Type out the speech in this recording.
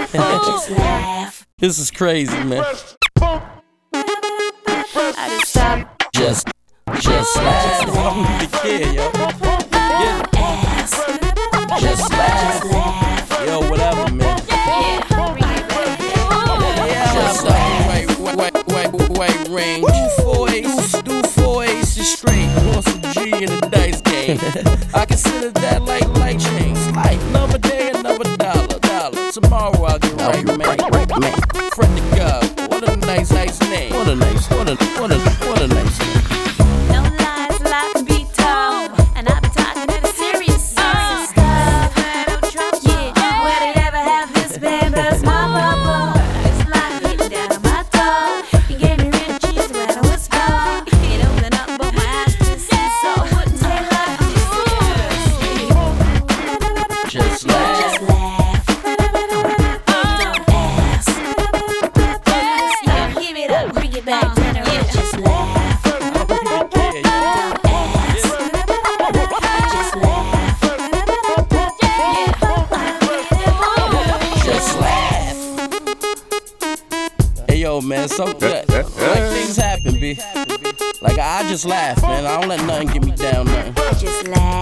Just laugh. This is crazy, man. I just stop. Just laugh. I don't even care, yo. Ass. Just laugh. Yo, whatever, man. Just wait, ring. Do four aces straight. Lost a G in the dice game. I consider that like chains. Like another day, another dollar. Tomorrow I'll get right, man. Friend to God. What a nice name. What a nice name. No lies, life be told. And I be talking to the serious stuff. Yeah, would it ever have this been but a small bubble? It's like hitting down on my toe. He gave me real cheese when I was born. It opened up both my eyes to see, so I wouldn't say like this. Just laugh. Just laugh. Don't ask. Yeah, give it up, bring it back. Just laugh. Hey yo, man, so good. Like things happen, B. Like I just laugh, man. I don't let nothing get me down, nothing. Just laugh.